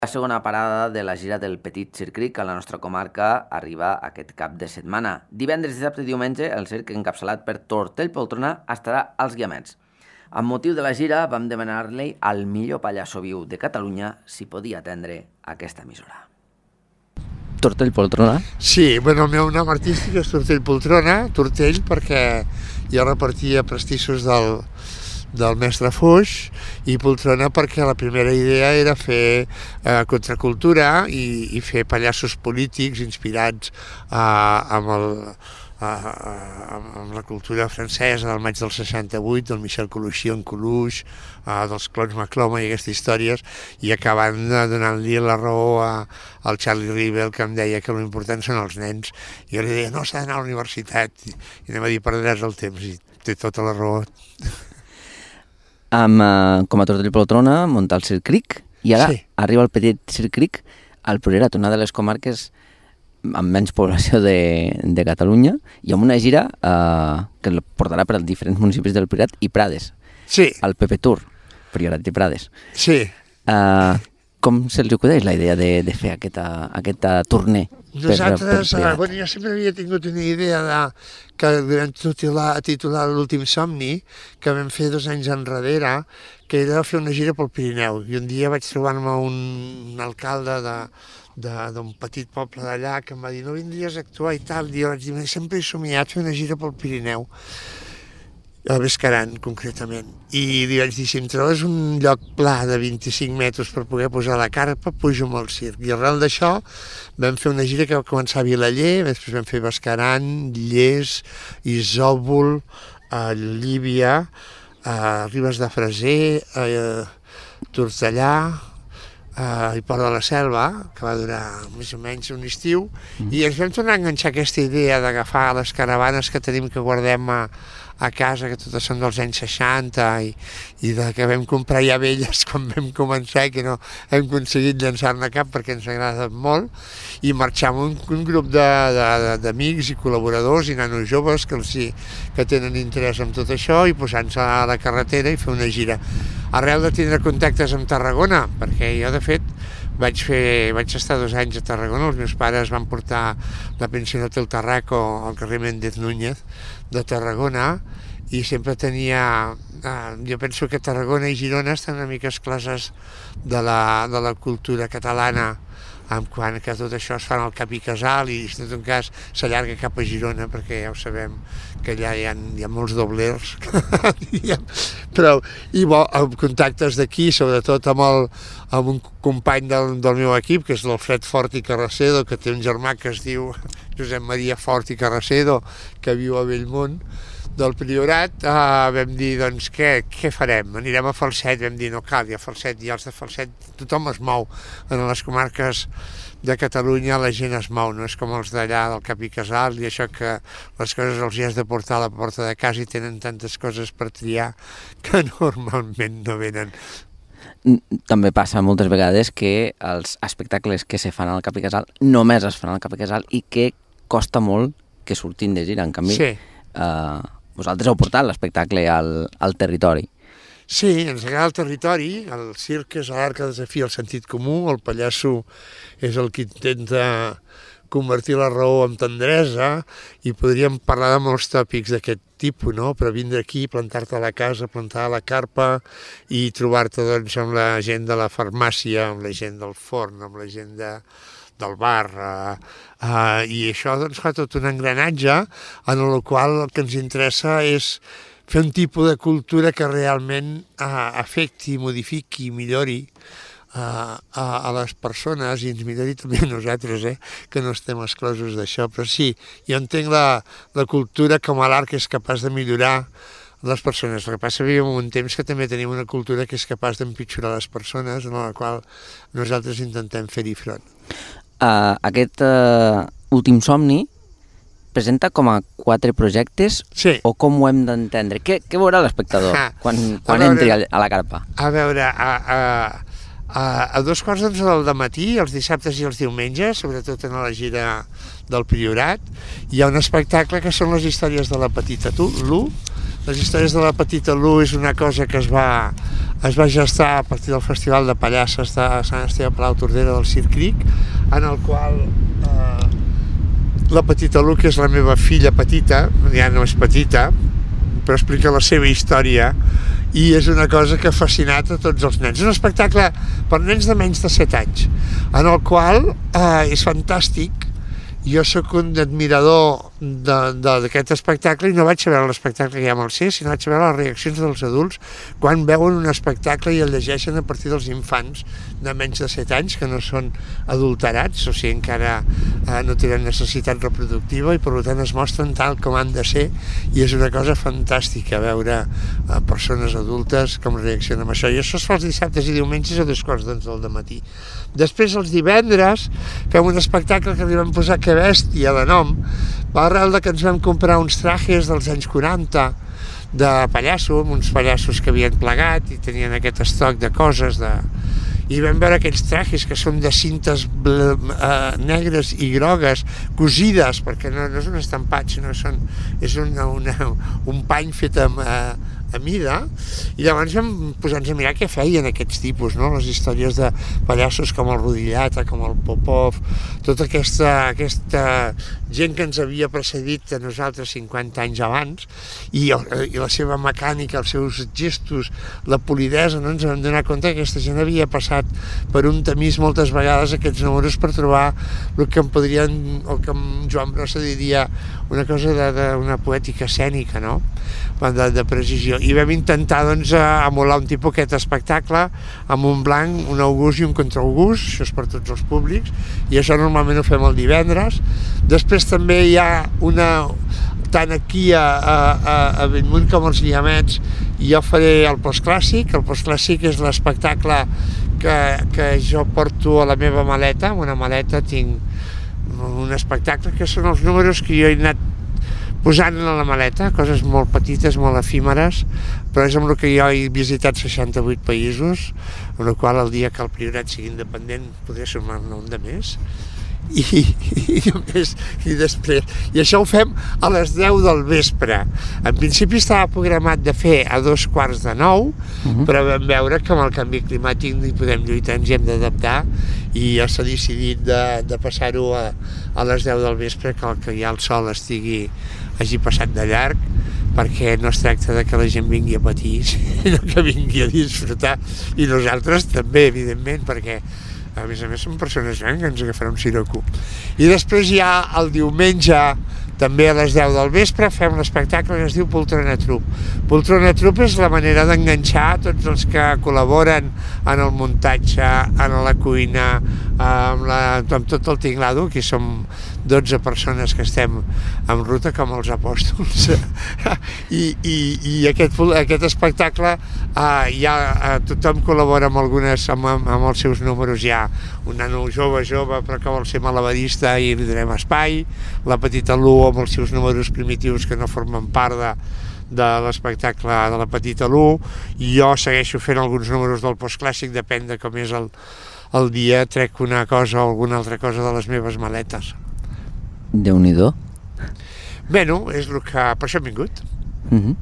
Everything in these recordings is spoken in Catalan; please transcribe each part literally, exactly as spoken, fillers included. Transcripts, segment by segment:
La segona parada de la gira del Petit Circ a la nostra comarca arriba aquest cap de setmana. Divendres, dissabte i diumenge, el circ encapçalat per Tortell Poltrona estarà als Guiamets. Amb motiu de la gira vam demanar-li al millor pallasso viu de Catalunya si podia atendre aquesta emissora. Tortell Poltrona? Sí, bueno, el meu nom artístic és Tortell Poltrona, Tortell perquè jo repartia pastissos del, del mestre Foix, i Poltrona perquè la primera idea era fer eh, contracultura i, i fer pallassos polítics inspirats eh, amb, el, eh, amb la cultura francesa del maig del seixanta-vuit, del Michel Coluchy en Coluche, eh, dels clones Macloma i aquestes històries, i acabant donant-li la raó a, al Charlie Rivel, que em deia que l'important són els nens, i jo li deia, no, s'ha d'anar a la universitat, i, i anem a dir, perdràs el temps, i té tota la raó. Amb, uh, com a Tortell Poltrona, muntar el Circ Cric, i ara sí. Arriba el Petit Circ Cric al Priorat, una de les comarques amb menys població de, de Catalunya, i amb una gira uh, que el portarà per als diferents municipis del Priorat i Prades. Sí. El P P Tour, Priorat i Prades. Sí. Uh, com se'ls acudeix la idea de, de fer aquesta, aquesta tournée? Nosaltres, per, per bueno, jo sempre havia tingut una idea de, que vam titular, titular l'últim somni, que vam fer dos anys enrere, que era fer una gira pel Pirineu. I un dia vaig trobar-me un, un alcalde de d'un petit poble d'allà que em va dir, no vindries a actuar i tal, i jo vaig dir, sempre he somiat fer una gira pel Pirineu, al Bescaran concretament, i li vaig dir, si em trobes un lloc pla de vint-i-cinc metres per poder posar la carpa, pujo amb el circ, i arrel d'això vam fer una gira que va començar a Vilaller, després vam fer Bescaran, Llers, Isòvol, a Llívia, a Ribes de Freser, a Tortellà, Uh, i Port de la Selva, que va durar més o menys un estiu, mm. i ens vam tornar a enganxar aquesta idea d'agafar les caravanes que tenim, que guardem a, a casa, que totes són dels anys seixanta, i, i de que vam comprar ja velles quan vam començar i que no hem aconseguit llançar-ne cap perquè ens agrada molt, i marxar amb un, un grup d'amics i col·laboradors i nanos joves que, els, que tenen interès en tot això, i posant-se a la carretera i fer una gira. Arrel de tindre contactes amb Tarragona, perquè jo de fet vaig, fer, vaig estar dos anys a Tarragona, els meus pares van portar la pensió d'Hotel Tarraco al carrer Méndez Núñez de Tarragona, i sempre tenia, eh, jo penso que Tarragona i Girona estan una mica escloses de la, de la cultura catalana, en quant que tot això es fa al Cap i Casal, i en tot cas s'allarga cap a Girona, perquè ja ho sabem que allà hi ha, hi ha molts doblers, però i bo, amb contactes d'aquí, sobretot amb, el, amb un company del, del meu equip, que és l'Alfred Fort i Carracedo, que té un germà que es diu Josep Maria Fort i Carracedo, que viu a Bellmunt del Priorat, eh, vam dir, doncs, què, què farem? Anirem a Falset, vam dir, no cal, hi ha Falset, i els de Falset, tothom es mou. En les comarques de Catalunya la gent es mou, no és com els d'allà del Cap i Casal, i això que les coses els hi has de portar a la porta de casa i tenen tantes coses per triar que normalment no venen. També passa moltes vegades que els espectacles que se fan al Cap i Casal només es fan al Cap i Casal i que costa molt que surtin de gira, en canvi. Sí. Uh, vosaltres heu portat l'espectacle al, al territori. Sí, ens agrada el territori, el circ és l'art que desafia el sentit comú, el pallasso és el que intenta convertir la raó en tendresa, i podríem parlar de molts tòpics d'aquest tipus, no? Però vindre aquí, plantar-te a la casa, plantar a la carpa i trobar-te doncs, amb la gent de la farmàcia, amb la gent del forn, amb la gent de, del bar, uh, uh, i això doncs, fa tot un engranatge en el qual el que ens interessa és fer un tipus de cultura que realment uh, afecti, modifiqui, millori uh, a, a les persones, i ens millori també a nosaltres, eh, que no estem exclosos d'això. Però sí, jo entenc la, la cultura com a l'art que és capaç de millorar les persones. El que passa que vivim un temps que també tenim una cultura que és capaç d'empitjorar les persones, en la qual nosaltres intentem fer-hi front. Uh, aquest uh, últim somni presenta com a quatre projectes, sí. O com ho hem d'entendre? Què, què veurà l'espectador quan, quan veure, entri a la carpa? A veure, a, a, A, a dos quarts d'onze del matí, els dissabtes i els diumenges, sobretot en la gira del Priorat, hi ha un espectacle que són les històries de la Petita Lu. Les històries de la Petita Lu és una cosa que es va, es va gestar a partir del Festival de Pallasses de Sant Esteve Palau Tordera del Circ Cric, en el qual eh, la Petita Lu, que és la meva filla petita, ja no és petita, però explica la seva història, i és una cosa que ha fascinat a tots els nens. És un espectacle per nens de menys de set anys, en el qual eh, és fantàstic. Jo sóc un admirador d'aquest espectacle i no vaig a veure l'espectacle que ja me'l sé, sinó vaig a veure les reaccions dels adults quan veuen un espectacle i el llegeixen a partir dels infants de menys de set anys, que no són adulterats, o sigui, encara eh, no tenen necessitat reproductiva i per tant es mostren tal com han de ser, i és una cosa fantàstica veure eh, persones adultes com reaccionen amb això. I això es fa els dissabtes i diumenges a dos quarts d'onze del matí. Després, els divendres, fem un espectacle que li vam posar Que bèstia de nom, per arrel de que ens vam comprar uns trajes dels anys quaranta de pallasso, amb uns pallassos que havien plegat i tenien aquest estoc de coses, de... i vam veure aquells trajes que són de cintes ble... eh, negres i grogues, cosides, perquè no, no és un estampat, sinó són, és una, una, un pany fet amb... Eh, a mida, i llavors vam posar-nos a mirar què feien aquests tipus, no? Les històries de pallassos com el Rodillata, com el Popov, tota aquesta, aquesta gent que ens havia precedit a nosaltres cinquanta anys abans, i, i la seva mecànica, els seus gestos, la polidesa, no ens vam donar compte que aquesta gent havia passat per un tamís moltes vegades aquests números per trobar el que em podrien, el que en Joan Brossa diria una cosa d'una poètica escènica, no? De, de precisió. I vam intentar doncs, emular un tipus aquest espectacle amb un blanc, un august i un contraaugust, això és per tots els públics, i això normalment ho fem el divendres. Després també hi ha una, tant aquí a, a, a Bellmunt com als Guiamets, jo faré el postclàssic. El postclàssic és l'espectacle que, que jo porto a la meva maleta. En una maleta tinc un espectacle que són els números que jo he anat posant a la maleta, coses molt petites, molt efímeres, però és amb el que jo he visitat seixanta-vuit països, amb el qual el dia que el Priorat sigui independent podré sumar-ne un de més. I, i, només, i després i això ho fem a les deu del vespre. En principi estava programat de fer a dos quarts de nou, uh-huh. però vam veure que amb el canvi climàtic no hi podem lluitar, ens hi hem d'adaptar, i ja s'ha decidit de, de passar-ho a, a les deu del vespre, que, el, que ja el sol estigui, hagi passat de llarg, perquè no es tracta de que la gent vingui a patir, sinó que vingui a disfrutar, i nosaltres també, evidentment, perquè a més a més són persones grans que ens agafarà un siroco. I després hi ha el diumenge, també a les deu del vespre, fem l'espectacle que es diu Poltrona Trup. Poltrona Trup és la manera d'enganxar tots els que col·laboren en el muntatge, en la cuina, amb, la, amb tot el tinglado, que som dotze persones que estem en ruta com els apòstols. I, i, i aquest, aquest espectacle eh, ja eh, tothom col·labora amb, algunes, amb, amb els seus números. Hi ha un nano jove, jove, però que vol ser malabarista i li donem espai, la Petita Lu amb els seus números primitius que no formen part de, de l'espectacle de la Petita Lu, i jo segueixo fent alguns números del postclàssic, depèn de com és el, el dia, trec una cosa o alguna altra cosa de les meves maletes. Déu-n'hi-do. Bueno, és el que... per això hem vingut. Uh-huh.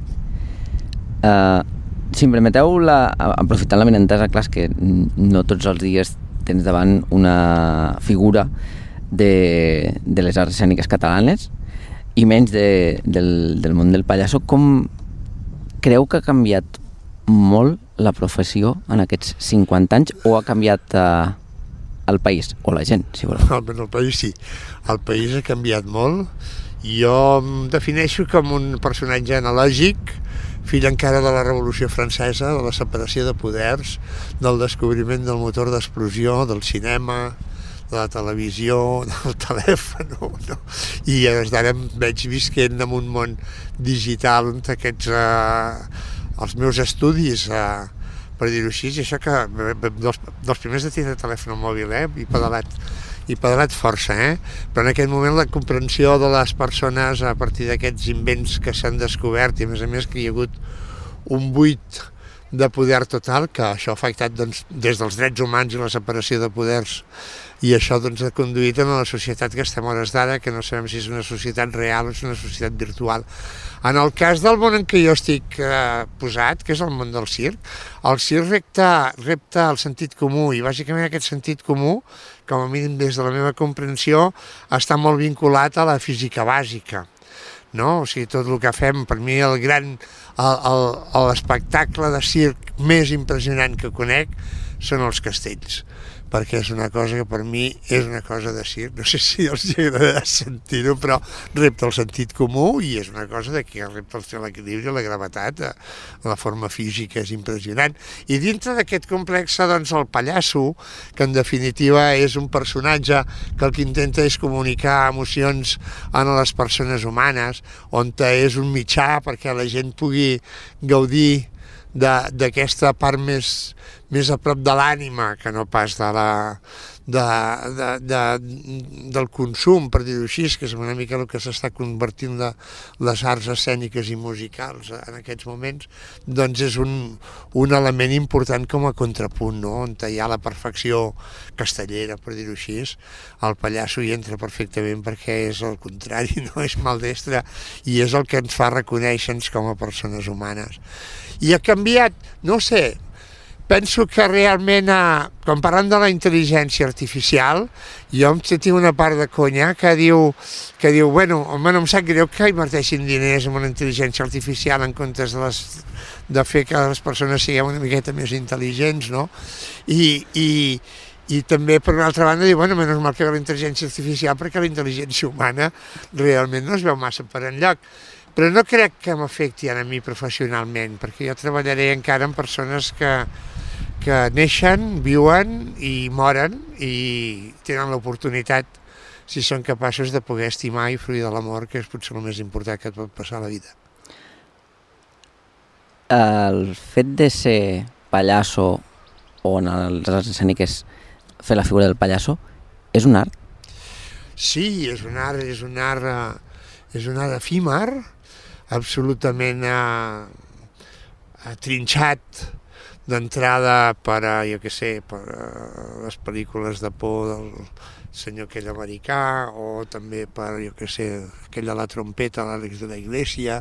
uh, si em permeteu, la, aprofitant la benentesa, clar, és que no tots els dies tens davant una figura de, de les arts escèniques catalanes, i menys de, del, del món del pallasso. Com creu que ha canviat molt la professió en aquests cinquanta anys, o ha canviat uh, el país, o la gent, si voleu? El, el país sí, el país ha canviat molt. Jo em defineixo com un personatge analògic, fill encara de la Revolució Francesa, de la separació de poders, del descobriment del motor d'explosió, del cinema, de la televisió, del telèfon, no? I des d'ara em veig visquent en un món digital on aquests, eh, els meus estudis, eh, per dir-ho així, i això que dels, dels primers de tindre telèfon mòbil, eh, i pedalat, i pedalat força, eh? Però en aquest moment la comprensió de les persones a partir d'aquests invents que s'han descobert, i a més a més que hi ha hagut un buit de poder total, que això ha afectat doncs, des dels drets humans i la separació de poders, i això doncs, ha conduït a la societat que estem a hores d'ara, que no sabem si és una societat real o és una societat virtual. En el cas del món en què jo estic eh, posat, que és el món del circ, el circ repta, repta el sentit comú, i bàsicament aquest sentit comú, com a mínim des de la meva comprensió, està molt vinculat a la física bàsica. No? O sigui, tot el que fem, per mi el gran, l'espectacle de circ més impressionant que conec són els castells, perquè és una cosa que per mi és una cosa de circ, no sé si els agrada sentir-ho, però repta el sentit comú i és una cosa de que repta l'equilibri, la gravetat, la forma física és impressionant. I dintre d'aquest complex, doncs, el pallasso, que en definitiva és un personatge que el que intenta és comunicar emocions a les persones humanes, on és un mitjà perquè la gent pugui gaudir d'aquesta part més, més a prop de l'ànima que no pas de la, de, de, de, del consum, per dir-ho així, que és una mica el que s'està convertint de les arts escèniques i musicals en aquests moments, doncs és un, un element important com a contrapunt, no? On hi ha la perfecció castellera, per dir-ho així. El pallasso hi entra perfectament perquè és el contrari, no és maldestre, i és el que ens fa reconèixer-nos com a persones humanes. I ha canviat, no sé, penso que realment, eh, quan parlant de la intel·ligència artificial, jo em tinc una part de conya que diu, que diu bueno, home, no em sap greu que inverteixin diners en una intel·ligència artificial en comptes de, les, de fer que les persones siguem una miqueta més intel·ligents, no? I, i, i també, per una altra banda, diu, bueno, menys mal que ve la intel·ligència artificial perquè la intel·ligència humana realment no es veu massa per enlloc. Però no crec que m'afecti a mi professionalment, perquè jo treballaré encara amb persones que, que neixen, viuen i moren i tenen l'oportunitat, si són capaços de poder estimar i fruir de l'amor, que és potser el més important que et pot passar a la vida. El fet de ser pallasso o en els arts escèniques fer la figura del pallasso és un art? Sí, és un art, és un art, és un art efímer, absolutament eh, trinxat d'entrada per, jo què sé, per uh, les pel·lícules de por del senyor aquell americà, o també per, jo què sé, aquell de la trompeta, l'Àlex de la Iglesia,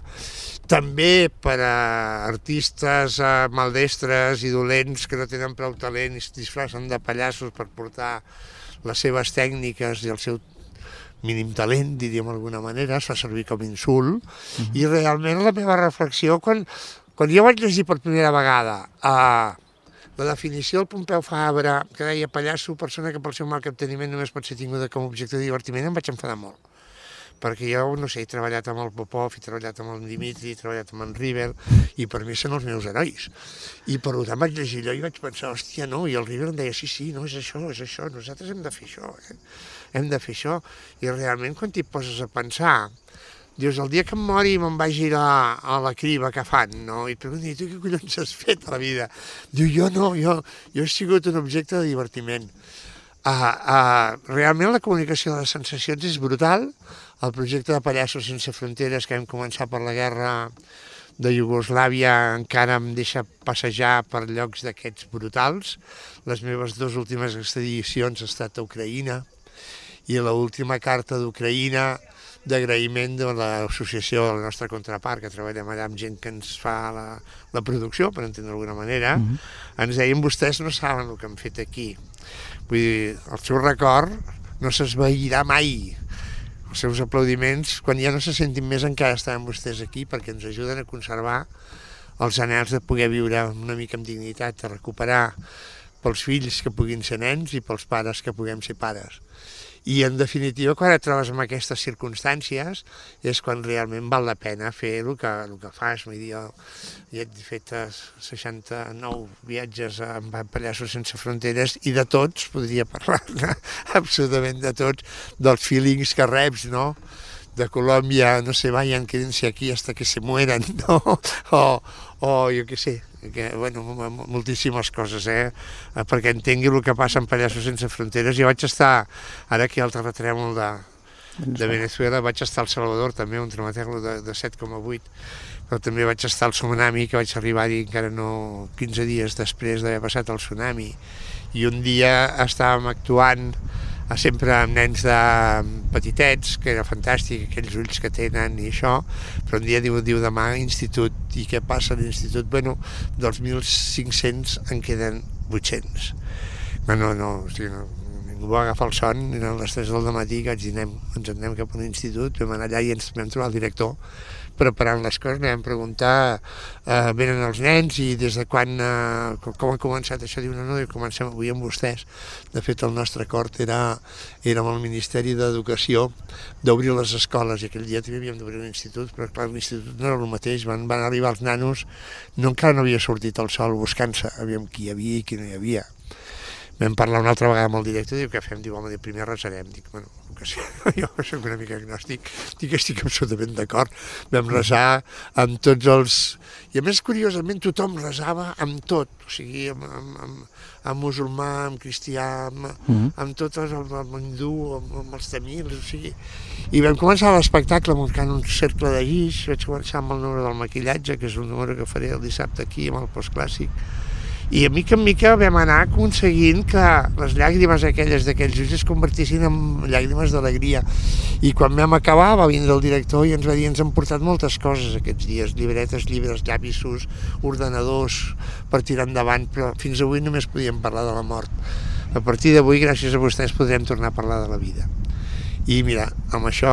també per uh, artistes uh, maldestres i dolents que no tenen prou talent i es disfracen de pallassos per portar les seves tècniques i el seu mínim talent, diríem d'alguna manera, es fa servir com insult, uh-huh. I realment la meva reflexió, quan, quan jo vaig llegir per primera vegada uh, la definició del Pompeu Fabra, que deia pallasso, persona que pel seu mal capteniment només pot ser tinguda com a objecte de divertiment, em vaig enfadar molt. Perquè jo, no sé, he treballat amb el Popov, he treballat amb el Dimitri, he treballat amb en Rivel, i per mi són els meus herois. I per tant vaig llegir allò i vaig pensar, hòstia, no, i el Rivel em deia, sí, sí, no, és això, és això, nosaltres hem de fer això, eh? hem de fer això, i realment quan t'hi poses a pensar, dius, el dia que em mori me'n vagi a, a la criba que fan, no? I et pregunto, tu què collons has fet a la vida? Diu, jo no, jo, jo he sigut un objecte de divertiment. Uh, uh, realment la comunicació de les sensacions és brutal. El projecte de Pallassos Sense Fronteres, que vam començar per la guerra de Iugoslàvia, encara em deixa passejar per llocs d'aquests brutals. Les meves dues últimes expedicions han estat a Ucraïna, i l'última carta d'Ucraïna d'agraïment de l'associació de la nostra contrapart, que treballem allà amb gent que ens fa la, la producció, per entendre d'alguna manera, mm-hmm. ens deien, vostès no saben el que han fet aquí. Vull dir, el seu record no s'esvairà mai. Els seus aplaudiments, quan ja no se sentin més, encara estaran vostès aquí, perquè ens ajuden a conservar els anhels de poder viure una mica amb dignitat, de recuperar pels fills que puguin ser nens i pels pares que puguem ser pares. I, en definitiva, quan et trobes en aquestes circumstàncies és quan realment val la pena fer el que, el que fas. Vull dir, jo ja he fet seixanta-nou viatges amb Pallassos Sense Fronteres i de tots, podria parlar-ne, absolutament de tots, dels feelings que reps, no? De Colòmbia, no sé, vayan, quédense aquí hasta que se mueran, no? O, o jo què sé, que, bueno, moltíssimes coses, eh? Perquè entengui el que passa en Pallassos Sense Fronteres. Jo vaig estar, ara aquí al terratrèmol de, de Venezuela, vaig estar al Salvador també, un traumatècnic de, de set coma vuit, però també vaig estar al tsunami, que vaig arribar-hi encara no quinze dies després d'haver passat el tsunami, i un dia estàvem actuant sempre amb nens de petitets, que era fantàstic, aquells ulls que tenen i això, però un dia diu, diu demà institut, i què passa a l'institut? Bueno, dels mil cinc-cents en queden vuit-cents. No, no, no, o sigui, no, ningú va agafar el son, eren les tres del matí que vaig dir, anem, ens anem cap a l'institut, vam anar allà i ens vam trobar el director preparant les coses, vam preguntar, eh, venen els nens i des de quan, eh, com ha començat això? Diu, no, no, comencem avui amb vostès. De fet, el nostre acord era, era amb el Ministeri d'Educació d'obrir les escoles, i aquell dia també havíem d'obrir un institut, però clar, l'institut no era el mateix, van, van arribar els nanos, no, encara no havia sortit el sol buscant-se, aviam qui hi havia i qui no hi havia. Vam parlar una altra vegada amb el director, diu, què fem? Diu, home, primer resarem. Dic, bueno, que sí, jo soc una mica agnòstic, dic que estic absolutament d'acord. Vam resar amb tots els... I a més, curiosament, tothom resava amb tot, o sigui, amb, amb, amb, amb musulmà, amb cristià, amb, mm-hmm. amb tot el, el hindú, amb, amb els tamils, o sigui... I vam començar l'espectacle muntant un cercle de guix, vaig començar amb el número del maquillatge, que és un número que faré el dissabte aquí, amb el postclàssic, i a mica en mica vam anar aconseguint que les llàgrimes aquelles d'aquells ulls es convertissin en llàgrimes d'alegria. I quan vam acabar va vindre el director i ens va dir, ens han portat moltes coses aquests dies, llibretes, llibres, llapisos, ordenadors per tirar endavant, però fins avui només podíem parlar de la mort. A partir d'avui, gràcies a vostès, podrem tornar a parlar de la vida. I mira, amb això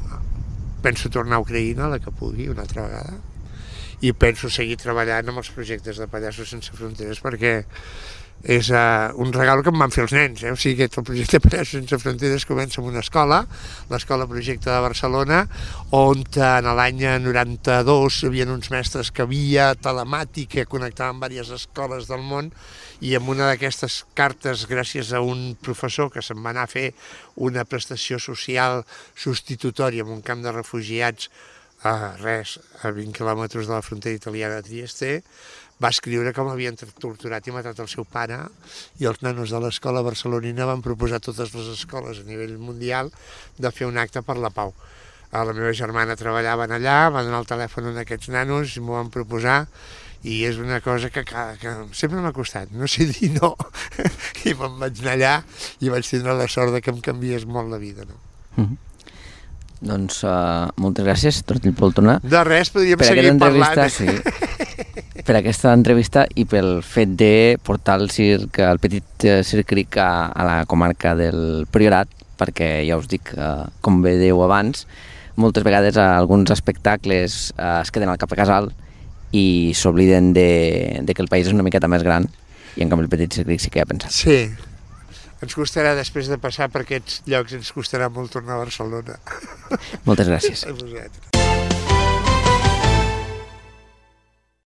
penso tornar a Ucraïna, la que pugui, una altra vegada, i penso seguir treballant amb els projectes de Pallassos Sense Fronteres, perquè és uh, un regal que em van fer els nens, eh? O sigui, que el projecte Pallassos Sense Fronteres comença en una escola, l'Escola Projecte de Barcelona, on en l'any noranta-dos hi havia uns mestres que havia telemàtic que connectaven diverses escoles del món, i amb una d'aquestes cartes, gràcies a un professor que se'n va anar a fer una prestació social substitutòria en un camp de refugiats a res, a vint quilòmetres de la frontera italiana de Trieste, va escriure com havien torturat i matat el seu pare, i els nanos de l'escola barcelonina van proposar a totes les escoles a nivell mundial de fer un acte per la pau. La meva germana treballava allà, va donar el telèfon a aquests nanos i m'ho van proposar, i és una cosa que, que, que sempre m'ha costat, no sé dir no, i me'n vaig anar allà i vaig tindre la sort de que em canvies molt la vida, no? Mm-hmm. Doncs uh, moltes gràcies, Tortell Poltrona. De res, podríem seguir parlant. Sí, per aquesta entrevista i pel fet de portar el circ, el petit Circ Cric a, a la comarca del Priorat, perquè ja us dic, uh, com bé dèieu abans, moltes vegades uh, alguns espectacles uh, es queden al cap a casal i s'obliden de, de que el país és una miqueta més gran, i en canvi el petit Circ Cric sí que ha pensat. Sí. Ens costarà, després de passar per aquests llocs, ens costarà molt tornar a Barcelona. Moltes gràcies. A vosaltres.